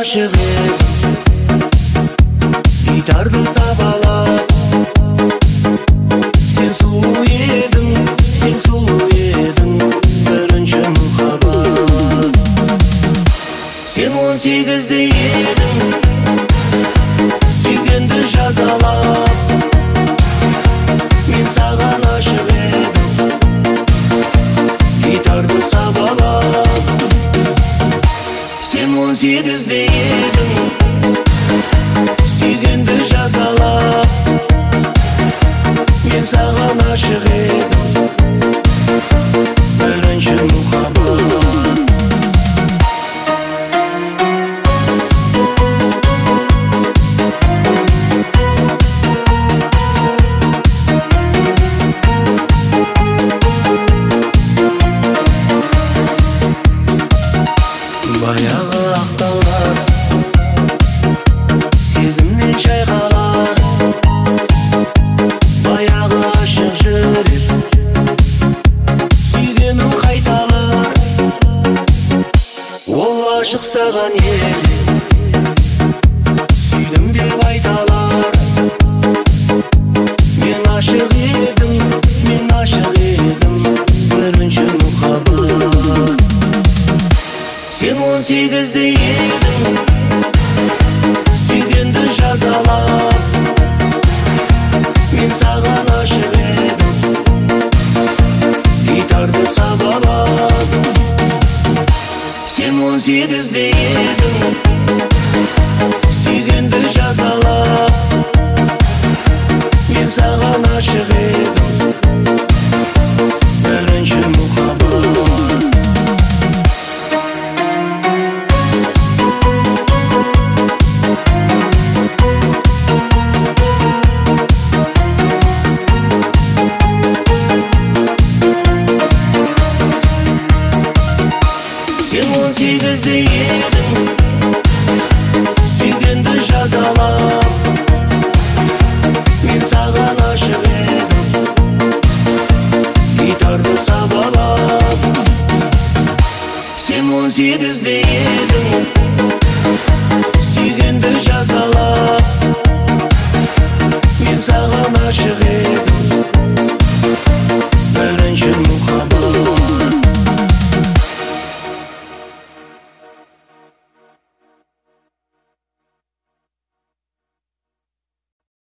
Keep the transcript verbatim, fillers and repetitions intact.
ашық едім, гитарды сабалап. Сен сұлу едің, сен сұлу едің, бірінші мұхаббат. Сен он сегізде едің, сүйгенді жазалап. Мен саған ашық едім, гитарды сабалап. Сен он сегізде едің, сүйгенді жазалап. Мен саған ашық едім, бірінші мұхаббат. Баяғы ақталар, сезімнен шайқалар. Баяғы ашық жүрек, сүйгенім қайталар. Ол ашық саған еді, сүйдім деп айталар. Мен ашық едім, мен ашық едім, бірінші мұхаббат. Сен он сегізде едің, сүйгенді жазалап. Мен саған ашық едім, гитарды сабалап. Сен он сегізде едің, сүйгенді жазалап. Мен саған ашық едім, бірінші мұхаббат. Сен он сегізде едің, сүйгенді жазалап. Мен саған ашық едім, гитарды сабалап. Сен он сегізде